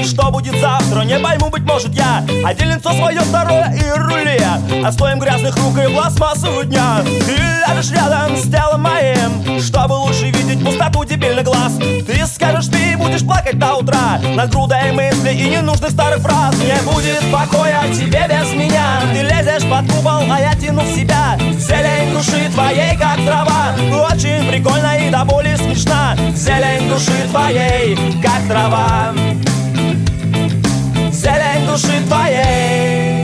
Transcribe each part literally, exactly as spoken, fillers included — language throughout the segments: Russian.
что будет завтра, не пойму, быть может, я один лицо свое, второе и руле, отстоем грязных рук и пластмассового дня. Ты ляжешь рядом с телом моим, чтобы лучше видеть пустоту дебильных глаз. Ты скажешь, ты будешь плакать до утра над грудой мыслей и ненужных старых фраз. Не будет покоя тебе без меня. Ты лезешь под купол, а я тяну в себя зелень души твоей, как трава. Очень прикольно и до боли смешна зелень души твоей, как трава. Зелень души твоей.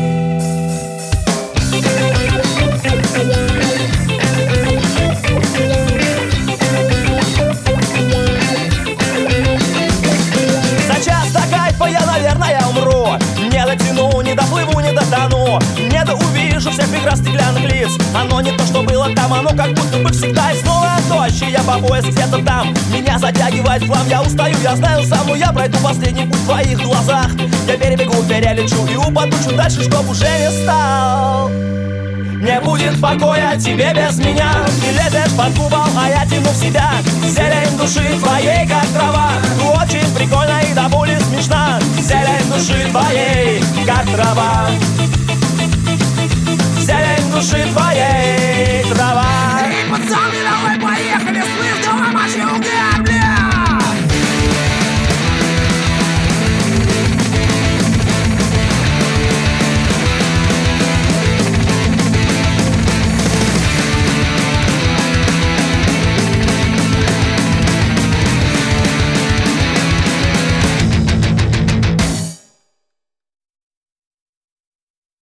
За час до кайфа я, наверное, умру. Не дотяну, не доплыву, не дотону, не доувижу всех игр стеклянных лиц. Оно не то, что было там, оно как будто бы всегда. И снова дождь, и я по пояс где-то там. Меня затягивает в хлам, я устаю, я знаю сам, но я пройду последний путь в твоих глазах. Я перебегу, перелечу и упаду чуть дальше, чтоб уже не стал. Не будет покоя тебе без меня. Ты лезешь под купол, а я тяну в себя зелень души твоей, как трава. Очень прикольно и до боли смешна зелень души твоей, как трава. Зелень души твоей.